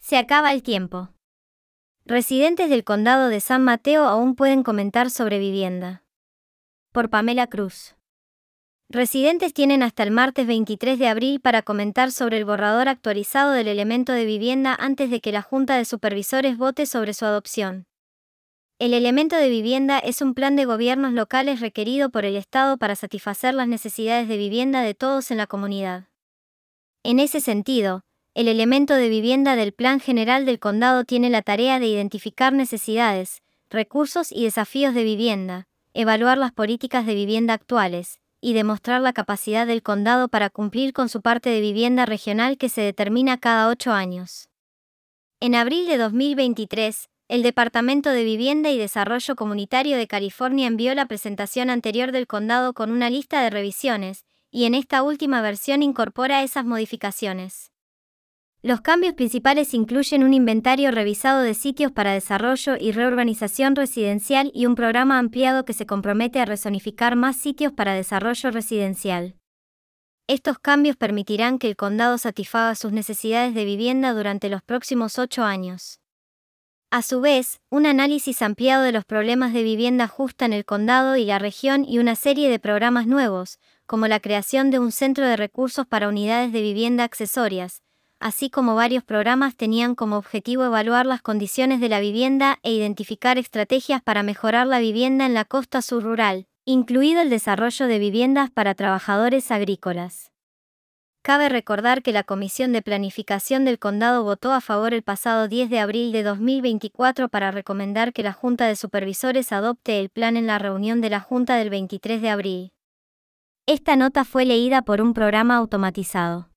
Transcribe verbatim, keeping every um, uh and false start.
Se acaba el tiempo. Residentes del condado de San Mateo aún pueden comentar sobre vivienda. Por Pamela Cruz. Residentes tienen hasta el martes veintitrés de abril para comentar sobre el borrador actualizado del elemento de vivienda antes de que la Junta de Supervisores vote sobre su adopción. El elemento de vivienda es un plan de gobiernos locales requerido por el Estado para satisfacer las necesidades de vivienda de todos en la comunidad. En ese sentido, el elemento de vivienda del Plan General del Condado tiene la tarea de identificar necesidades, recursos y desafíos de vivienda, evaluar las políticas de vivienda actuales, y demostrar la capacidad del condado para cumplir con su parte de vivienda regional que se determina cada ocho años. En abril de dos mil veintitrés, el Departamento de Vivienda y Desarrollo Comunitario de California envió la presentación anterior del condado con una lista de revisiones, y en esta última versión incorpora esas modificaciones. Los cambios principales incluyen un inventario revisado de sitios para desarrollo y reurbanización residencial y un programa ampliado que se compromete a rezonificar más sitios para desarrollo residencial. Estos cambios permitirán que el condado satisfaga sus necesidades de vivienda durante los próximos ocho años. A su vez, un análisis ampliado de los problemas de vivienda justa en el condado y la región y una serie de programas nuevos, como la creación de un centro de recursos para unidades de vivienda accesorias, así como varios programas tenían como objetivo evaluar las condiciones de la vivienda e identificar estrategias para mejorar la vivienda en la costa sur rural, incluido el desarrollo de viviendas para trabajadores agrícolas. Cabe recordar que la Comisión de Planificación del Condado votó a favor el pasado diez de abril de dos mil veinticuatro para recomendar que la Junta de Supervisores adopte el plan en la reunión de la Junta del veintitrés de abril. Esta nota fue leída por un programa automatizado.